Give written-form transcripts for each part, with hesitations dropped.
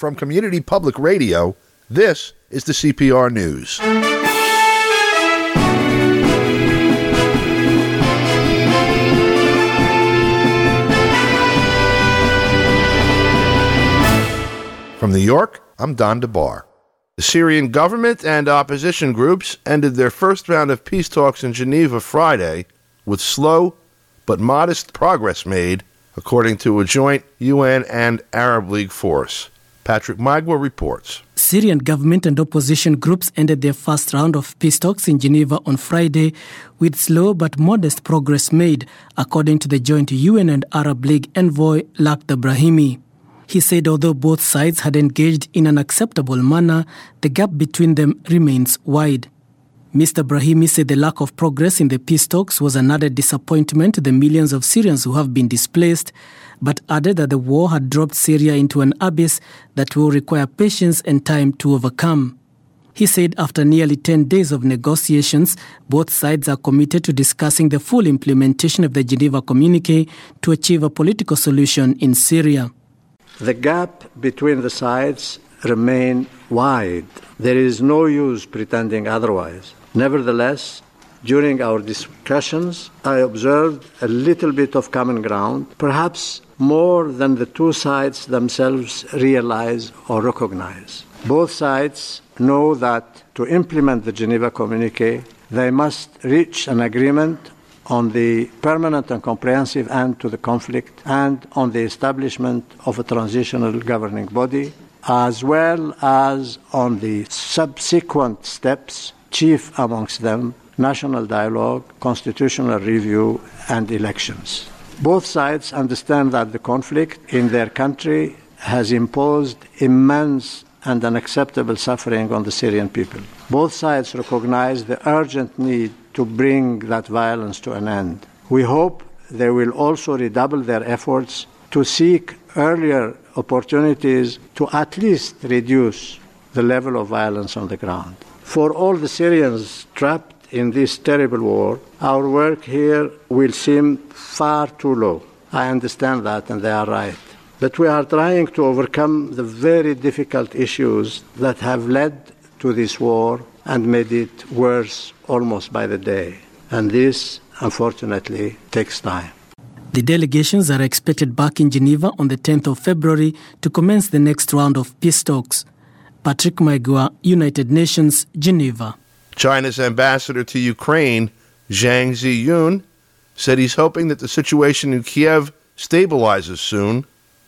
From Community Public Radio, this is the CPR News. From New York, I'm Don DeBar. The Syrian government and opposition groups ended their first round of peace talks in Geneva Friday with slow but modest progress made, according to a joint UN and Arab League force. Patrick Magwa reports. Syrian government and opposition groups ended their first round of peace talks in Geneva on Friday with slow but modest progress made, according to the joint UN and Arab League envoy Lakhdar Brahimi. He said although both sides had engaged in an acceptable manner, the gap between them remains wide. Mr. Brahimi said the lack of progress in the peace talks was another disappointment to the millions of Syrians who have been displaced, but added that the war had dropped Syria into an abyss that will require patience and time to overcome. He said after nearly 10 days of negotiations, both sides are committed to discussing the full implementation of the Geneva Communique to achieve a political solution in Syria. The gap between the sides remains wide. There is no use pretending otherwise. Nevertheless, during our discussions, I observed a little bit of common ground, perhaps more than the two sides themselves realize or recognize. Both sides know that to implement the Geneva Communique, they must reach an agreement on the permanent and comprehensive end to the conflict and on the establishment of a transitional governing body, as well as on the subsequent steps, chief amongst them, national dialogue, constitutional review, and elections. Both sides understand that the conflict in their country has imposed immense and unacceptable suffering on the Syrian people. Both sides recognize the urgent need to bring that violence to an end. We hope they will also redouble their efforts to seek earlier opportunities to at least reduce the level of violence on the ground. For all the Syrians trapped in this terrible war, our work here will seem far too low. I understand that, and they are right. But we are trying to overcome the very difficult issues that have led to this war and made it worse almost by the day. And this, unfortunately, takes time. The delegations are expected back in Geneva on the 10th of February to commence the next round of peace talks. Patrick Magwa, United Nations, Geneva. China's ambassador to Ukraine, Zhang Ziyun, said he's hoping that the situation in Kiev stabilizes soon.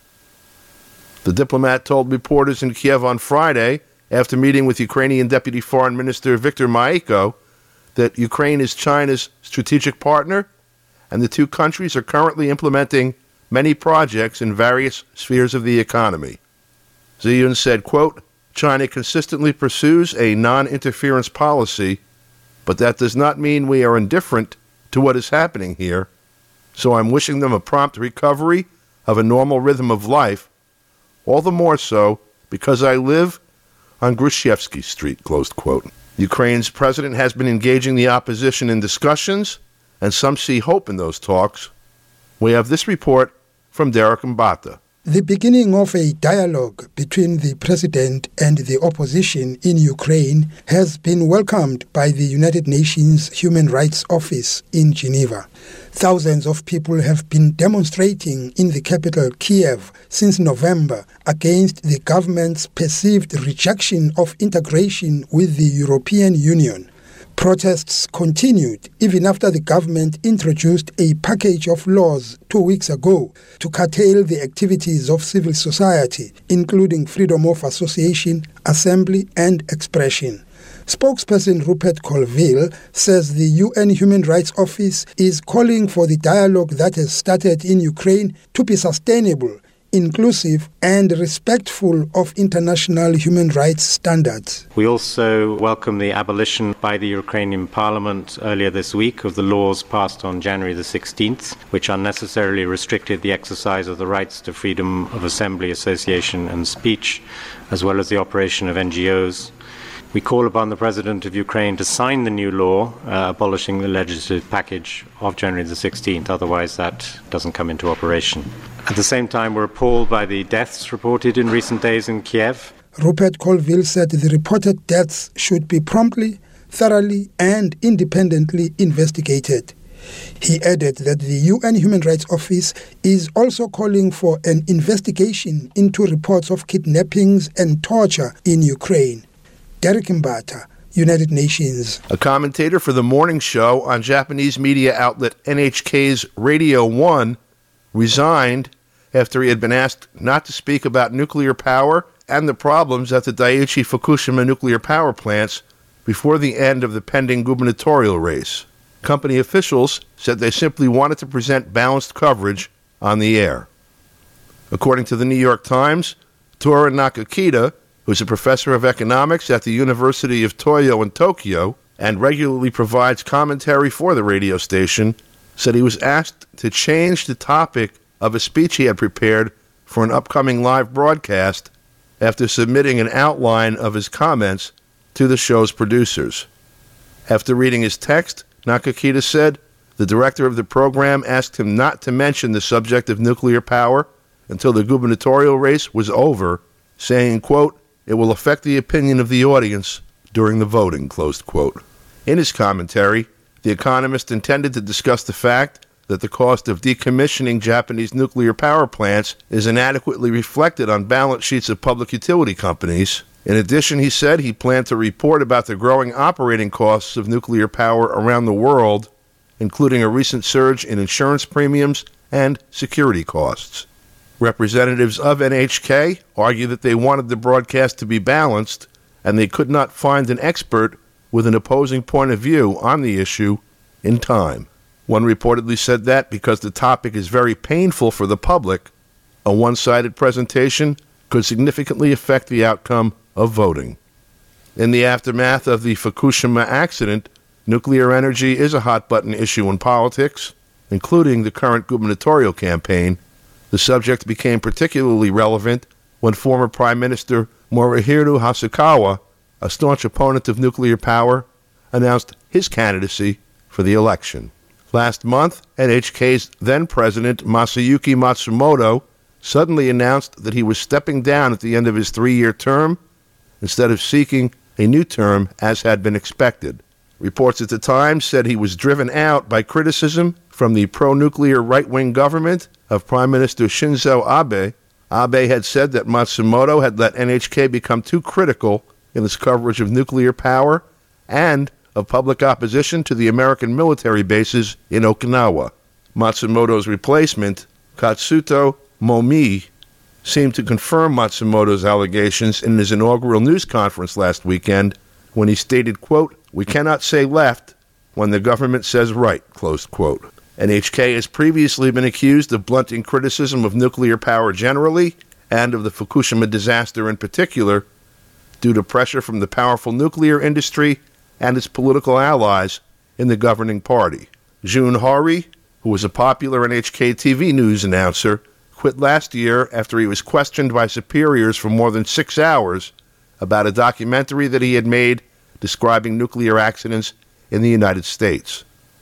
The diplomat told reporters in Kiev on Friday, after meeting with Ukrainian Deputy Foreign Minister Viktor Maiko, that Ukraine is China's strategic partner, and the two countries are currently implementing many projects in various spheres of the economy. Ziyun said, quote, China consistently pursues a non-interference policy, but that does not mean we are indifferent to what is happening here, so I'm wishing them a prompt recovery of a normal rhythm of life, all the more so because I live on Grushevsky Street, closed quote. Ukraine's president has been engaging the opposition in discussions, and some see hope in those talks. We have this report from Derek Mbata. The beginning of a dialogue between the president and the opposition in Ukraine has been welcomed by the United Nations Human Rights Office in Geneva. Thousands of people have been demonstrating in the capital, Kiev, since November against the government's perceived rejection of integration with the European Union. Protests continued even after the government introduced a package of laws 2 weeks ago to curtail the activities of civil society, including freedom of association, assembly, and expression. Spokesperson Rupert Colville says the UN Human Rights Office is calling for the dialogue that has started in Ukraine to be sustainable, inclusive and respectful of international human rights standards. We also welcome the abolition by the Ukrainian Parliament earlier this week of the laws passed on January the 16th, which unnecessarily restricted the exercise of the rights to freedom of assembly, association and speech, as well as the operation of NGOs. We call upon the President of Ukraine to sign the new law abolishing the legislative package of January the 16th, otherwise that doesn't come into operation. At the same time, we're appalled by the deaths reported in recent days in Kiev. Rupert Colville said the reported deaths should be promptly, thoroughly and independently investigated. He added that the UN Human Rights Office is also calling for an investigation into reports of kidnappings and torture in Ukraine. Derek Mbata, United Nations. A commentator for the morning show on Japanese media outlet NHK's Radio 1 resigned after he had been asked not to speak about nuclear power and the problems at the Daiichi Fukushima nuclear power plants before the end of the pending gubernatorial race. Company officials said they simply wanted to present balanced coverage on the air. According to the New York Times, Tora Nakakita, who's a professor of economics at the University of Toyo in Tokyo and regularly provides commentary for the radio station, said he was asked to change the topic of a speech he had prepared for an upcoming live broadcast after submitting an outline of his comments to the show's producers. After reading his text, Nakakita said the director of the program asked him not to mention the subject of nuclear power until the gubernatorial race was over, saying, quote, "It will affect the opinion of the audience during the voting," closed quote. In his commentary, The Economist intended to discuss the fact that the cost of decommissioning Japanese nuclear power plants is inadequately reflected on balance sheets of public utility companies. In addition, he said he planned to report about the growing operating costs of nuclear power around the world, including a recent surge in insurance premiums and security costs. Representatives of NHK argue that they wanted the broadcast to be balanced, and they could not find an expert with an opposing point of view on the issue in time. One reportedly said that because the topic is very painful for the public, a one-sided presentation could significantly affect the outcome of voting. In the aftermath of the Fukushima accident, nuclear energy is a hot-button issue in politics, including the current gubernatorial campaign. The subject became particularly relevant when former Prime Minister Morihiro Hosokawa, a staunch opponent of nuclear power, announced his candidacy for the election. Last month, NHK's then-president Masayuki Matsumoto suddenly announced that he was stepping down at the end of his 3-year term instead of seeking a new term as had been expected. Reports at the time said he was driven out by criticism from the pro-nuclear right-wing government of Prime Minister Shinzo Abe. Abe had said that Matsumoto had let NHK become too critical in its coverage of nuclear power and of public opposition to the American military bases in Okinawa. Matsumoto's replacement, Katsuto Momi, seemed to confirm Matsumoto's allegations in his inaugural news conference last weekend when he stated, quote, "We cannot say left when the government says right," closed quote. NHK has previously been accused of blunting criticism of nuclear power generally and of the Fukushima disaster in particular due to pressure from the powerful nuclear industry and its political allies in the governing party. Jun Hari, who was a popular NHK TV news announcer, quit last year after he was questioned by superiors for more than 6 hours about a documentary that he had made describing nuclear accidents in the United States.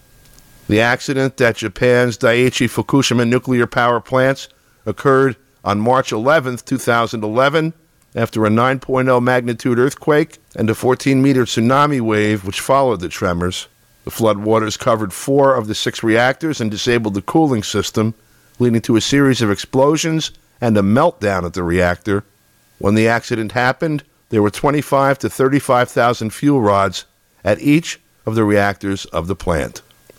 The accident at Japan's Daiichi Fukushima nuclear power plants occurred on March 11, 2011, after a 9.0 magnitude earthquake and a 14-meter tsunami wave which followed the tremors. The floodwaters covered 4 of the 6 reactors and disabled the cooling system, leading to a series of explosions and a meltdown at the reactor. When the accident happened, there were 25,000 to 35,000 fuel rods at each of the reactors of the plant.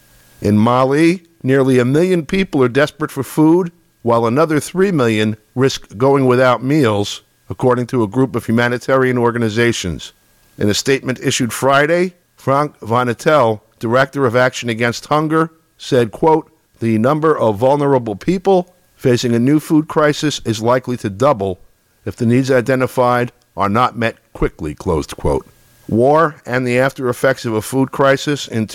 In Mali, nearly 1 million people are desperate for food, while another 3 million risk going without meals, according to a group of humanitarian organizations. In a statement issued Friday, Frank Vanatel, Director of Action Against Hunger, said, quote, "The number of vulnerable people facing a new food crisis is likely to double if the needs identified are not met quickly," closed quote. War and the after effects of a food crisis in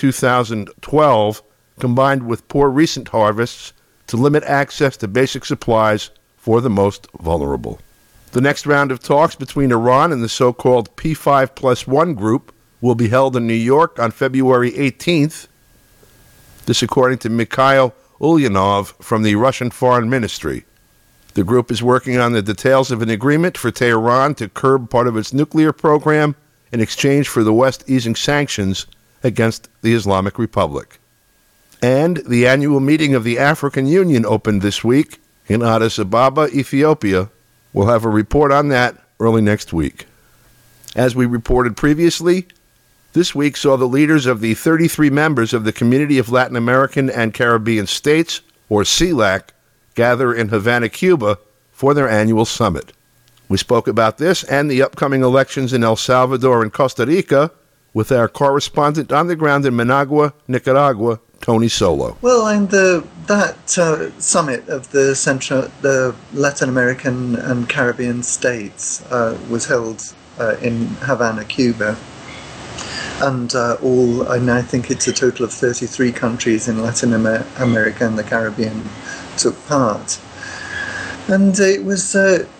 2012 combined with poor recent harvests to limit access to basic supplies for the most vulnerable. The next round of talks between Iran and the so-called P5+1 group will be held in New York on February 18th. This according to Mikhail Ulyanov from the Russian Foreign Ministry. The group is working on the details of an agreement for Tehran to curb part of its nuclear program in exchange for the West easing sanctions against the Islamic Republic. And the annual meeting of the African Union opened this week in Addis Ababa, Ethiopia. We'll have a report on that early next week. As we reported previously, this week saw the leaders of the 33 members of the Community of Latin American and Caribbean States, or CELAC, gather in Havana, Cuba, for their annual summit. We spoke about this and the upcoming elections in El Salvador and Costa Rica with our correspondent on the ground in Managua, Nicaragua, Tony Solo. Well, and that summit of the Latin American and Caribbean states was held in Havana, Cuba. And I think it's a total of 33 countries in Latin America and the Caribbean took part. And it was,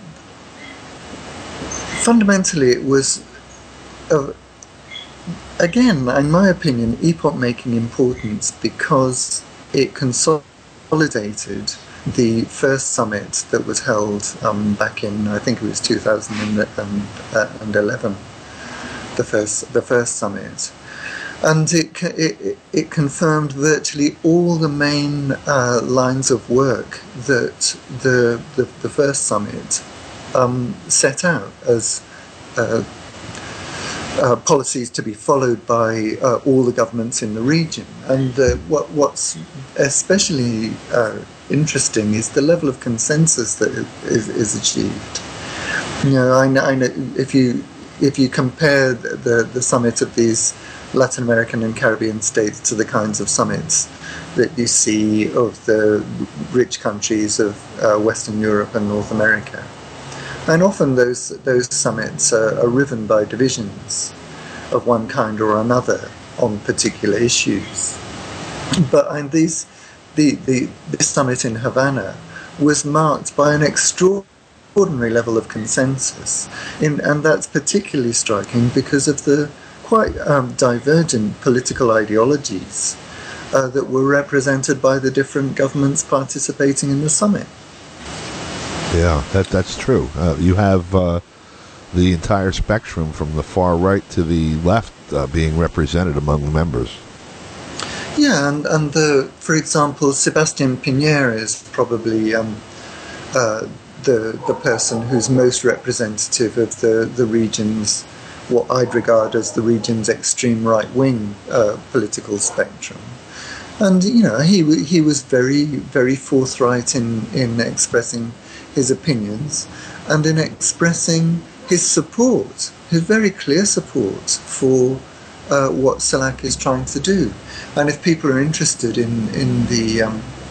fundamentally, it was, again, in my opinion, epoch-making importance because it consolidated the first summit that was held back in, I think it was 2011, the first summit. And it confirmed virtually all the main lines of work that the first summit set out as policies to be followed by all the governments in the region. And what's especially interesting is the level of consensus that is achieved. You know, I know if you compare the summit of these Latin American and Caribbean states to the kinds of summits that you see of the rich countries of Western Europe and North America. And often those summits are riven by divisions of one kind or another on particular issues. But this summit in Havana was marked by an extraordinary level of consensus, and that's particularly striking because of the quite divergent political ideologies that were represented by the different governments participating in the summit. Yeah, that's true. You have the entire spectrum from the far right to the left being represented among the members. Yeah, and for example, Sebastián Piñera is probably the person who's most representative of the region's, what I'd regard as the region's extreme right-wing political spectrum. And, you know, he was very, very forthright in expressing his opinions and in expressing his support, his very clear support for what CELAC is trying to do. And if people are interested in the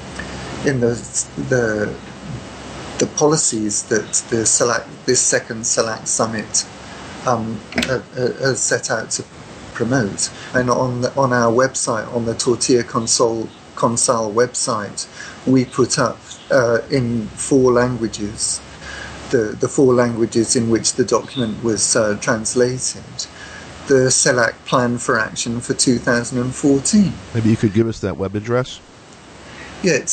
policies that this second CELAC summit has set out to promote, and on our website, on the Tortilla Consal website, we put up in 4 languages, the 4 languages in which the document was translated, the CELAC Plan for Action for 2014. Maybe you could give us that web address? Yeah, it's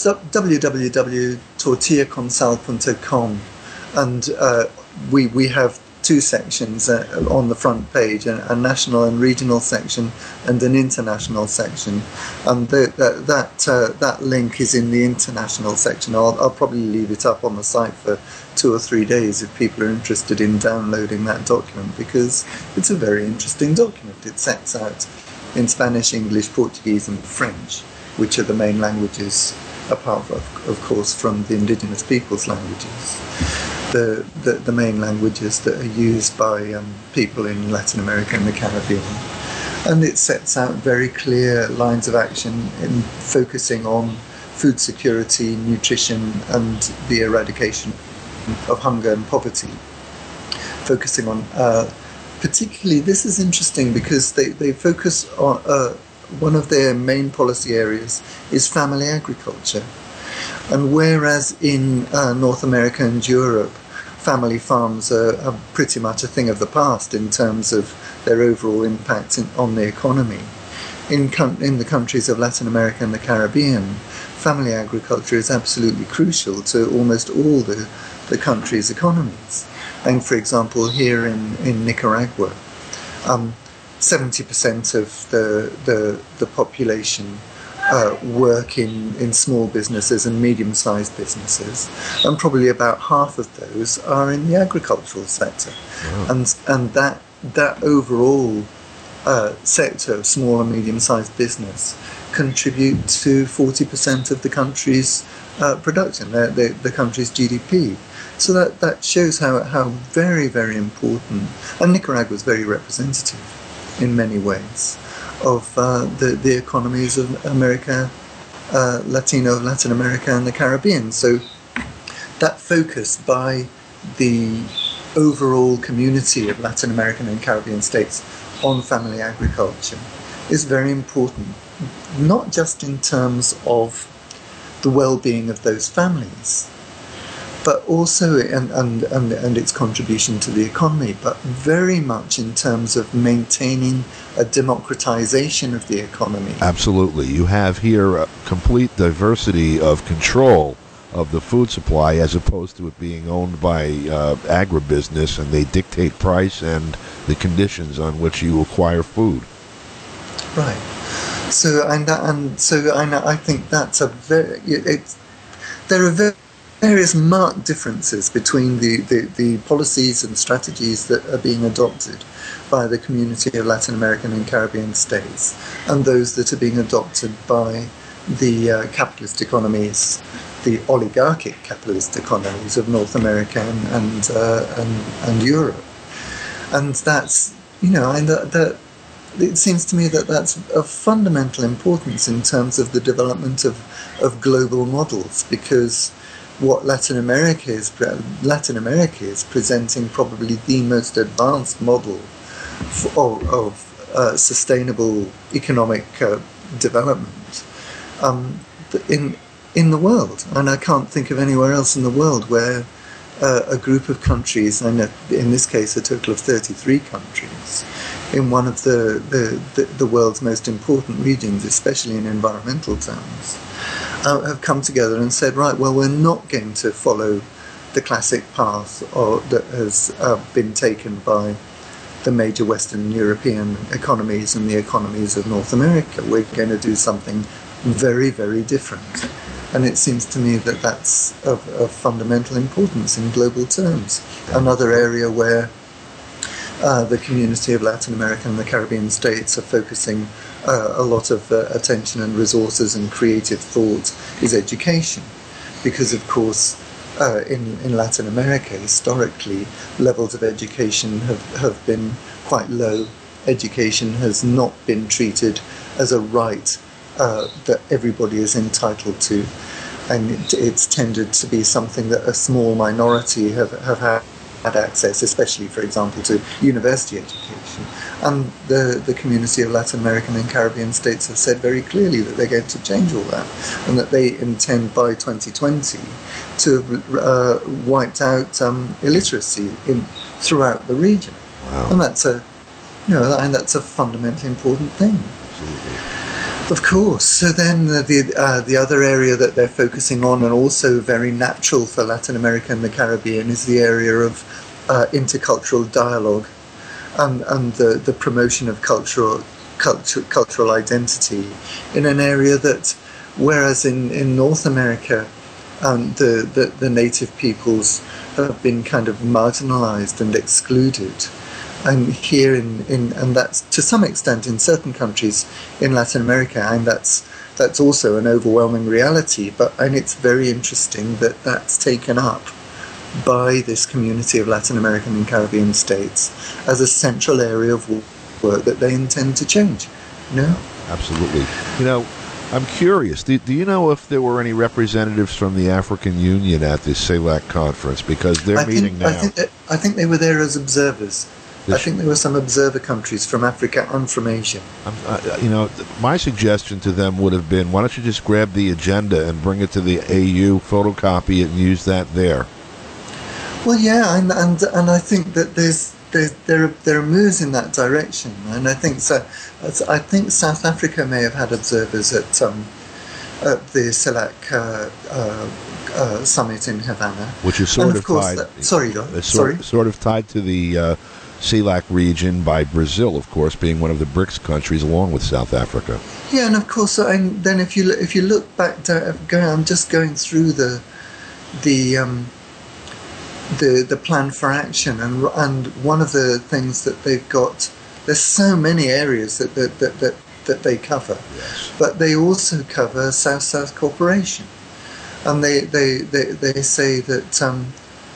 www.tortillaconsal.com, and we have 2 sections on the front page, a national and regional section and an international section, and that link is in the international section. I'll probably leave it up on the site for 2 or 3 days if people are interested in downloading that document, because it's a very interesting document. It sets out in Spanish, English, Portuguese and French, which are the main languages, apart of course from the indigenous peoples' languages, the main languages that are used by people in Latin America and the Caribbean. And it sets out very clear lines of action in focusing on food security, nutrition and the eradication of hunger and poverty. Focusing on, particularly, this is interesting because they focus on, one of their main policy areas is family agriculture. And whereas in North America and Europe, family farms are pretty much a thing of the past in terms of their overall impact on the economy, in the countries of Latin America and the Caribbean, family agriculture is absolutely crucial to almost all the country's economies. And for example, here in Nicaragua, 70% of the population work in small businesses and medium-sized businesses, and probably about half of those are in the agricultural sector. Wow. And that overall sector of small and medium-sized business contribute to 40% of the country's production, the country's GDP. So that shows how very, very important, and Nicaragua is very representative in many ways of the economies of America, Latin America and the Caribbean. So that focus by the overall community of Latin American and Caribbean states on family agriculture is very important, not just in terms of the well-being of those families, but also and its contribution to the economy, but very much in terms of maintaining a democratization of the economy. Absolutely. You have here a complete diversity of control of the food supply as opposed to it being owned by agribusiness, and they dictate price and the conditions on which you acquire food. Right. So I think that's there are various marked differences between the policies and strategies that are being adopted by the community of Latin American and Caribbean states and those that are being adopted by the capitalist economies, the oligarchic capitalist economies of North America and Europe. And that's, it seems to me that that's of fundamental importance in terms of the development of global models, because what Latin America is presenting probably the most advanced model of sustainable economic development in the world, and I can't think of anywhere else in the world where a group of countries, and in this case a total of 33 countries, in one of the world's most important regions, especially in environmental terms, have come together and said, right, well, we're not going to follow the classic path that has been taken by the major Western European economies and the economies of North America. We're going to do something very, very different. And it seems to me that that's of fundamental importance in global terms. Another area where the community of Latin America and the Caribbean states are focusing a lot of attention and resources and creative thought is education. Because, of course, in Latin America, historically, levels of education have been quite low. Education has not been treated as a right that everybody is entitled to, and it's tended to be something that a small minority have had access, especially, for example, to university education. And the community of Latin American and Caribbean states have said very clearly that they're going to change all that, and that they intend by 2020 to have wiped out illiteracy throughout the region. Wow. And that's a fundamentally important thing. Absolutely. Of course. So then the other area that they're focusing on, and also very natural for Latin America and the Caribbean, is the area of intercultural dialogue and the promotion of cultural identity in an area that, whereas in North America the native peoples have been kind of marginalized and excluded, and here and that's to some extent in certain countries in Latin America, and that's also an overwhelming reality. And it's very interesting that that's taken up by this community of Latin American and Caribbean states as a central area of work that they intend to change. Absolutely. I'm curious. Do you know if there were any representatives from the African Union at this CELAC conference? Because they're meeting now. I think they were there as observers. I think there were some observer countries from Africa and from Asia. My suggestion to them would have been, why don't you just grab the agenda and bring it to the AU, photocopy it, and use that there? Well, yeah, and I think that there are moves in that direction, and I think so. I think South Africa may have had observers at at the CELAC summit in Havana. Which is sort of tied. Sort of tied to the CELAC region by Brazil, of course, being one of the BRICS countries, along with South Africa. Yeah, and of course, and then if you look back, I'm just going through the plan for action, and one of the things that they've got, there's so many areas that they cover, yes. But they also cover South-South cooperation, and they say that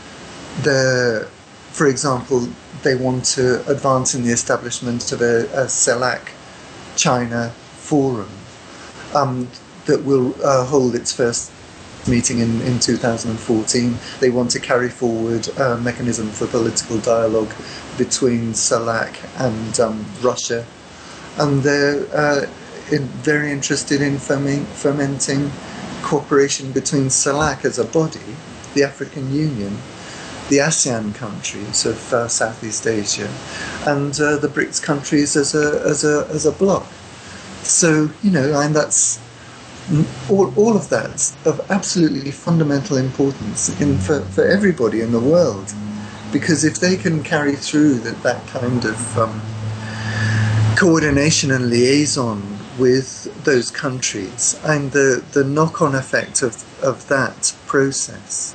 for example, they want to advance in the establishment of a CELAC China forum that will hold its first meeting in 2014. They want to carry forward a mechanism for political dialogue between CELAC and Russia, and they're very interested in fomenting cooperation between CELAC as a body, the African Union, the ASEAN countries of Southeast Asia, and the BRICS countries as a bloc. So, and that's all of that's of absolutely fundamental importance for everybody in the world, because if they can carry through that kind of coordination and liaison with those countries, and the knock-on effect of that process,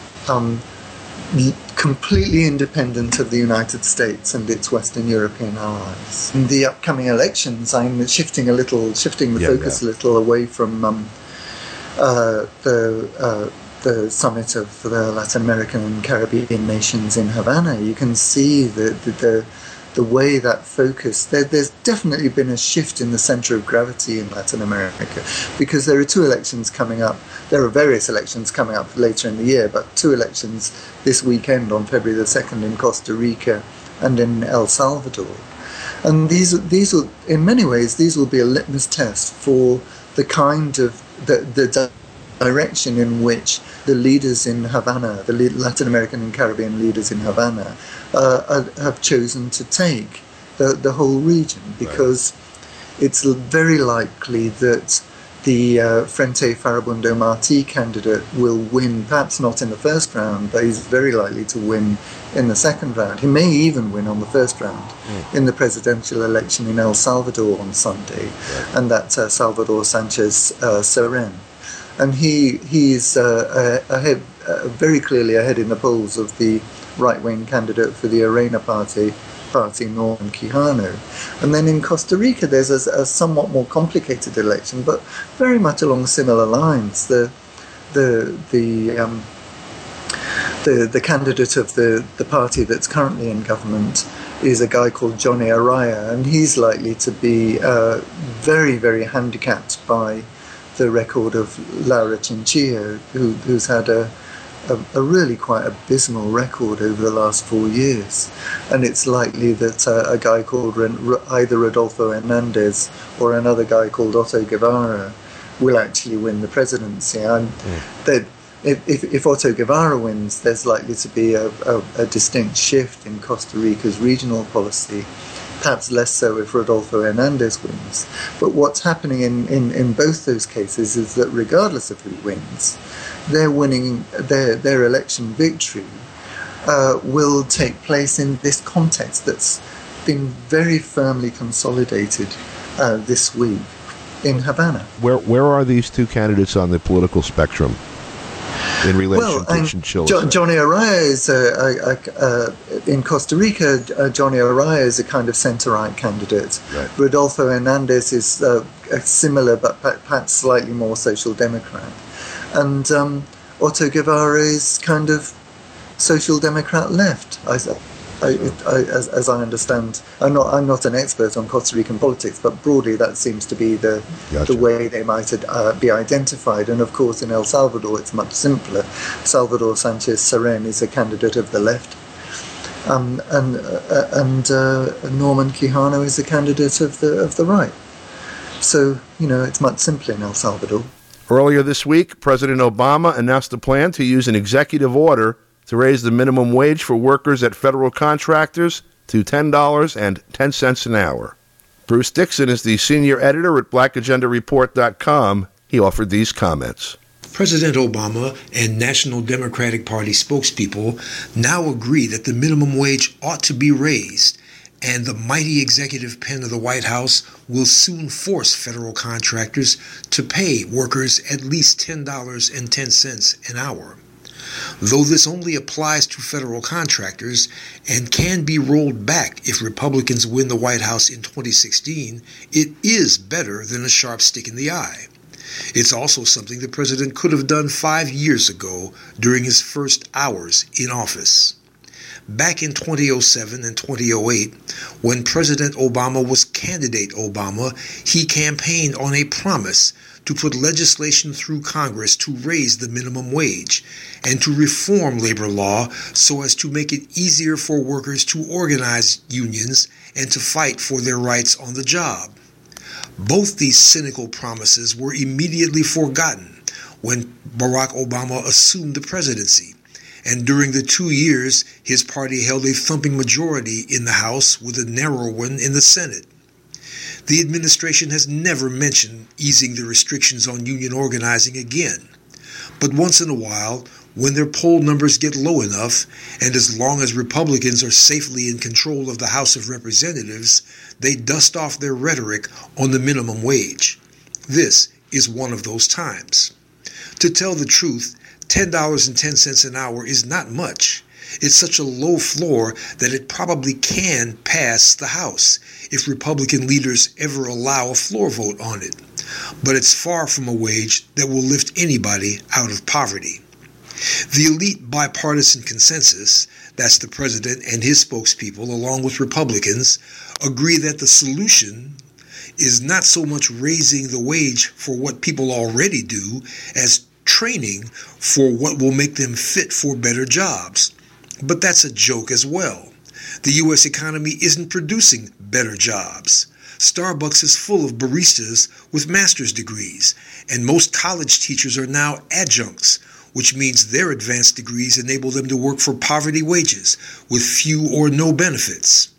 completely independent of the United States and its Western European allies. In the upcoming elections, I'm shifting the focus a little away from the summit of the Latin American and Caribbean nations in Havana. You can see the way that focus, there's definitely been a shift in the center of gravity in Latin America, because there are two elections coming up. There are various elections coming up later in the year, but two elections this weekend on February the 2nd in Costa Rica and in El Salvador. And these will, in many ways, these will be a litmus test for the kind of the direction in which the leaders in Havana, the Latin American and Caribbean leaders in Havana, have chosen to take the whole region, because it's very likely that the Frente Farabundo Martí candidate will win, perhaps not in the first round, but he's very likely to win in the second round. He may even win on the first round in the presidential election in El Salvador on Sunday, and that's Salvador Sanchez Cerén. And he's ahead, very clearly ahead in the polls of the right-wing candidate for the Arena Party, Norman Quijano. And then in Costa Rica, there's a somewhat more complicated election, but very much along similar lines. The candidate of the party that's currently in government is a guy called Johnny Araya, and he's likely to be very, very handicapped by the record of Laura Chinchilla, who's had a really quite abysmal record over the last 4 years. And it's likely that a guy called either Rodolfo Hernandez or another guy called Otto Guevara will actually win the presidency. And if Otto Guevara wins, there's likely to be a distinct shift in Costa Rica's regional policy. Perhaps less so if Rodolfo Hernandez wins. But what's happening in both those cases is that regardless of who wins, their election victory will take place in this context that's been very firmly consolidated this week in Havana. Where are these two candidates on the political spectrum in relation to Chinchilla? Johnny Araya is in Costa Rica. Johnny Araya is a kind of centre-right candidate. Right. Rodolfo Hernandez is a similar, but perhaps slightly more social democrat. And Otto Guevara is kind of social democrat left. As I understand, I'm not an expert on Costa Rican politics, but broadly that seems to be the way they might be identified. And of course, in El Salvador, it's much simpler. Salvador Sanchez Cerén is a candidate of the left, and Norman Quijano is a candidate of the right. So it's much simpler in El Salvador. Earlier this week, President Obama announced a plan to use an executive order to raise the minimum wage for workers at federal contractors to $10.10 an hour. Bruce Dixon is the senior editor at blackagendareport.com, he offered these comments. President Obama and National Democratic Party spokespeople now agree that the minimum wage ought to be raised, and the mighty executive pen of the White House will soon force federal contractors to pay workers at least $10.10 an hour. Though this only applies to federal contractors and can be rolled back if Republicans win the White House in 2016, it is better than a sharp stick in the eye. It's also something the president could have done 5 years ago during his first hours in office. Back in 2007 and 2008, when President Obama was candidate Obama, he campaigned on a promise to put legislation through Congress to raise the minimum wage and to reform labor law so as to make it easier for workers to organize unions and to fight for their rights on the job. Both these cynical promises were immediately forgotten when Barack Obama assumed the presidency, and during the 2 years his party held a thumping majority in the House with a narrow one in the Senate. The administration has never mentioned easing the restrictions on union organizing again, but once in a while, when their poll numbers get low enough, and as long as Republicans are safely in control of the House of Representatives, they dust off their rhetoric on the minimum wage. This is one of those times. To tell the truth, $10.10 an hour is not much. It's such a low floor that it probably can pass the House if Republican leaders ever allow a floor vote on it. But it's far from a wage that will lift anybody out of poverty. The elite bipartisan consensus, that's the president and his spokespeople, along with Republicans, agree that the solution is not so much raising the wage for what people already do as training for what will make them fit for better jobs. But that's a joke as well. The U.S. economy isn't producing better jobs. Starbucks is full of baristas with master's degrees, and most college teachers are now adjuncts, which means their advanced degrees enable them to work for poverty wages with few or no benefits.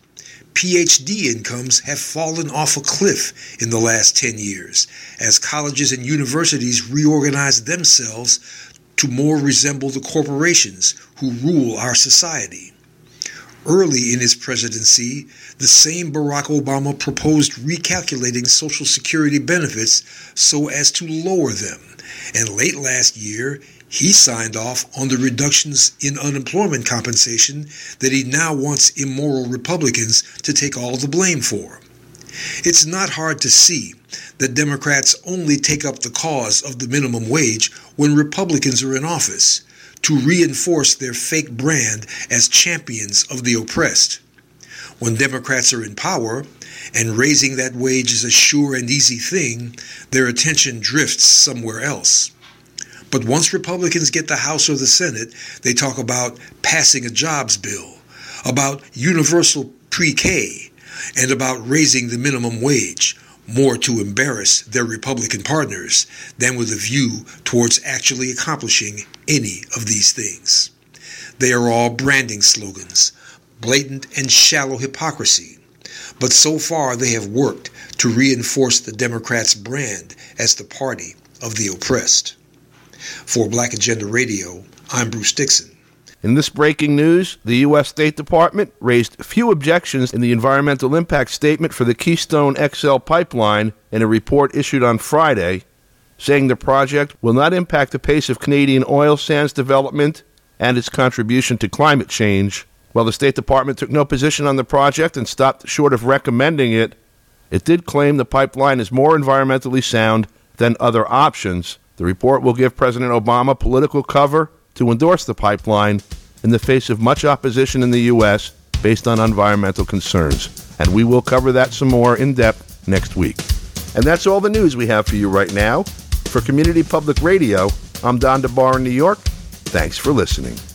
PhD incomes have fallen off a cliff in the last 10 years as colleges and universities reorganize themselves to more resemble the corporations who rule our society. Early in his presidency, the same Barack Obama proposed recalculating Social Security benefits so as to lower them, and late last year, he signed off on the reductions in unemployment compensation that he now wants immoral Republicans to take all the blame for. It's not hard to see that Democrats only take up the cause of the minimum wage when Republicans are in office to reinforce their fake brand as champions of the oppressed. When Democrats are in power and raising that wage is a sure and easy thing, their attention drifts somewhere else. But once Republicans get the House or the Senate, they talk about passing a jobs bill, about universal pre-K, and about raising the minimum wage, more to embarrass their Republican partners than with a view towards actually accomplishing any of these things. They are all branding slogans, blatant and shallow hypocrisy, but so far they have worked to reinforce the Democrats' brand as the party of the oppressed. For Black Agenda Radio, I'm Bruce Dixon. In this breaking news, the U.S. State Department raised few objections in the environmental impact statement for the Keystone XL pipeline in a report issued on Friday, saying the project will not impact the pace of Canadian oil sands development and its contribution to climate change. While the State Department took no position on the project and stopped short of recommending it, it did claim the pipeline is more environmentally sound than other options. The report will give President Obama political cover to endorse the pipeline in the face of much opposition in the U.S. based on environmental concerns. And we will cover that some more in depth next week. And that's all the news we have for you right now. For Community Public Radio, I'm Don DeBar in New York. Thanks for listening.